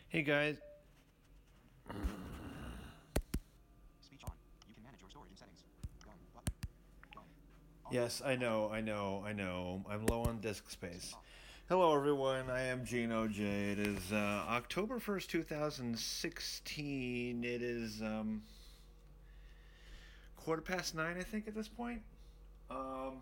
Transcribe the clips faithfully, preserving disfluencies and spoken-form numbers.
Hey guys. Speech on. You can manage your storage in settings. Done. Button. Done. Audio. Yes, I know, I know, I know. I'm low on disk Speech space. off. Hello, everyone. I am Gino J. It is uh, October first, two thousand sixteen. It is um, quarter past nine, I think, at this point. Um,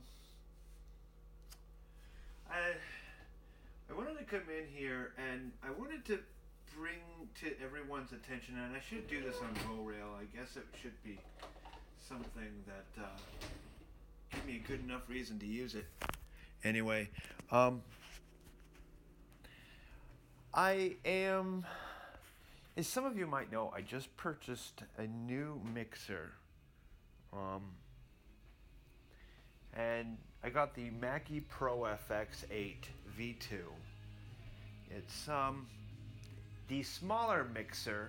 I, I wanted to come in here and I wanted to bring to everyone's attention, and I should do this on GoRail. I guess it should be something that uh, give me a good enough reason to use it. Anyway, um, I am, as some of you might know, I just purchased a new mixer. Um, and I got the Mackie Pro F X eight V two. It's um, the smaller mixer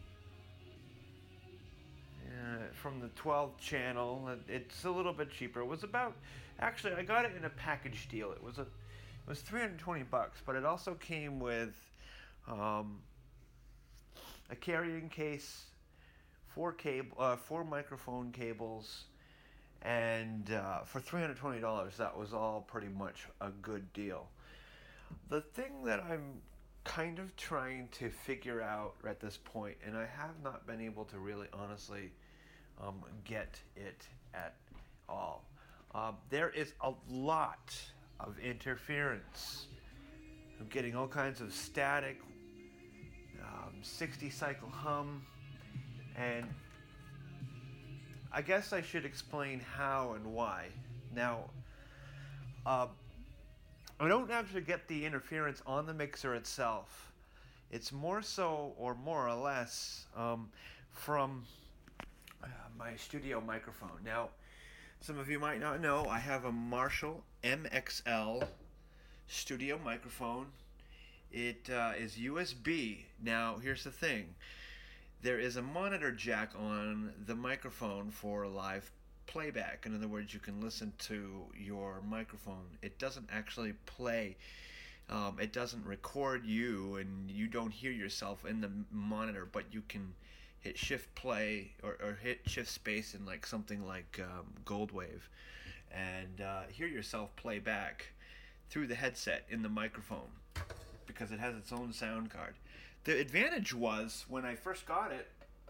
uh, from the twelve channel. It's a little bit cheaper. It was about, actually, I got it in a package deal. It was a, it was three hundred twenty bucks, but it also came with um, a carrying case, four cable, uh, four microphone cables, and uh, for three hundred twenty dollars, that was all pretty much a good deal. The thing that I'm kind of trying to figure out at this point, and I have not been able to really honestly um, get it at all. Uh, there is a lot of interference. I'm getting all kinds of static, um, sixty cycle hum, and I guess I should explain how and why. Now, uh, I don't actually get the interference on the mixer itself. It's more so, or more or less, um, from uh, my studio microphone. Now, some of you might not know, I have a Marshall M X L studio microphone. It uh, is U S B. Now, here's the thing. There is a monitor jack on the microphone for live playback. In other words, you can listen to your microphone. It doesn't actually play. Um, it doesn't record you, and you don't hear yourself in the monitor, but you can hit shift play or, or hit shift space in like something like um, Goldwave and uh, hear yourself play back through the headset in the microphone because it has its own sound card. The advantage was when I first got it,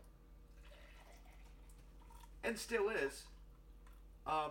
and still is, um,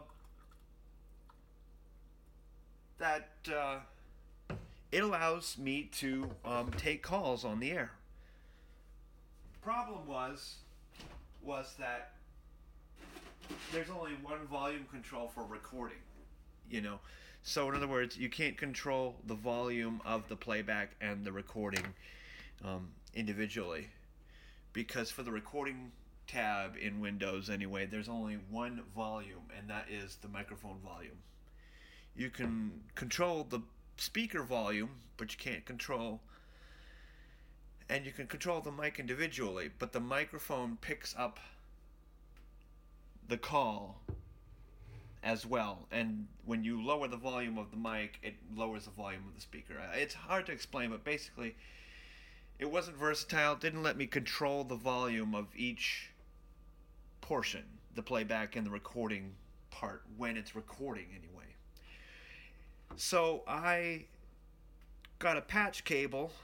that uh, it allows me to um, take calls on the air. Problem was, was that there's only one volume control for recording. You know, so in other words, you can't control the volume of the playback and the recording um, individually, because for the recording tab in Windows anyway, there's only one volume, and that is the microphone volume. You can control the speaker volume, but you can't control, and you can control the mic individually, but the microphone picks up the call as well, and when you lower the volume of the mic, it lowers the volume of the speaker. It's hard to explain, but basically it wasn't versatile. It didn't let me control the volume of each portion, the playback and the recording part, when it's recording anyway. So I got a patch cable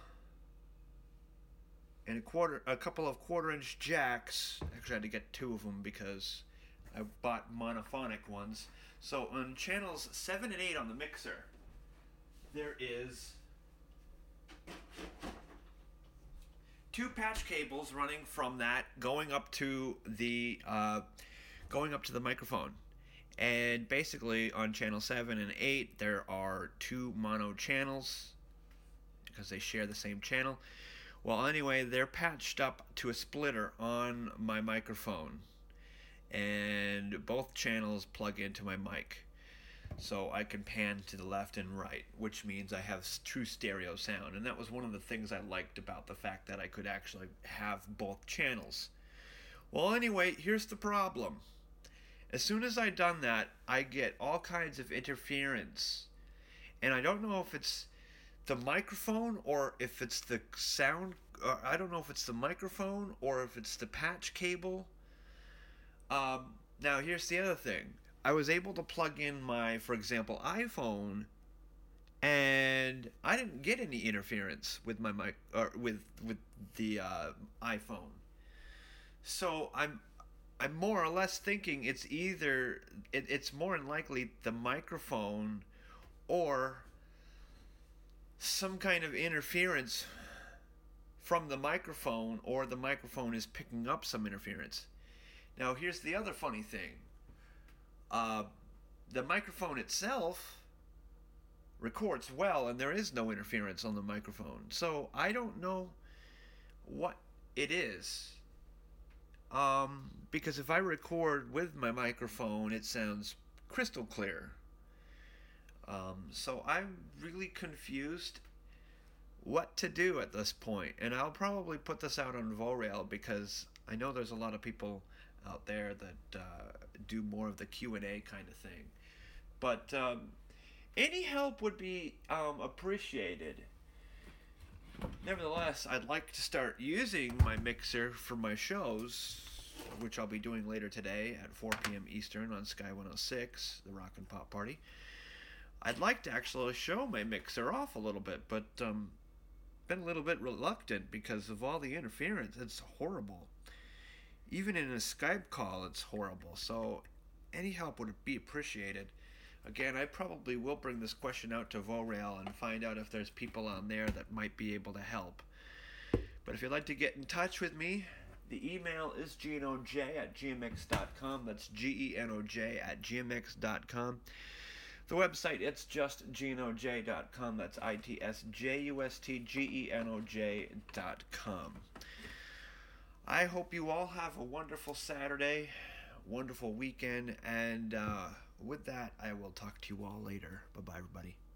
and a quarter a couple of quarter inch jacks. Actually I had to get two of them because I bought monophonic ones. So on channels seven and eight on the mixer, there is two patch cables running from that going up to the uh, going up to the microphone. And basically on channel seven and eight there are two mono channels because they share the same channel. Well, anyway, they're patched up to a splitter on my microphone, and both channels plug into my mic, so I can pan to the left and right, which means I have true stereo sound. And that was one of the things I liked about the fact that I could actually have both channels. Well, anyway, here's the problem. As soon as I done that, I get all kinds of interference, and I don't know if it's the microphone or if it's the sound. Or I don't know if it's the microphone or if it's the patch cable. Um, now here's the other thing. I was able to plug in my, for example, iPhone, and I didn't get any interference with my mic or with with the uh, iPhone. So I'm I'm more or less thinking it's either it, it's more than likely the microphone or some kind of interference from the microphone, or the microphone is picking up some interference. Now here's the other funny thing. Uh, the microphone itself records well and there is no interference on the microphone. So I don't know what it is. Um, because if I record with my microphone, it sounds crystal clear. Um, so I'm really confused what to do at this point, and I'll probably put this out on VoRail because I know there's a lot of people out there that uh, do more of the Q and A kind of thing. But um, any help would be um, appreciated. Nevertheless, I'd like to start using my mixer for my shows, which I'll be doing later today at four p.m. Eastern on Sky one oh six, the Rock and Pop Party. I'd like to actually show my mixer off a little bit, but um, been a little bit reluctant because of all the interference. It's horrible. Even in a Skype call, it's horrible. So any help would be appreciated. Again, I probably will bring this question out to VoRail and find out if there's people on there that might be able to help. But if you'd like to get in touch with me, the email is genoj at gmx dot com. That's G E N O J at gmx dot com. The website, it's just genoj dot com. That's I T S J U S T G E N O J dot com. I hope you all have a wonderful Saturday, wonderful weekend, and uh, with that, I will talk to you all later. Bye-bye, everybody.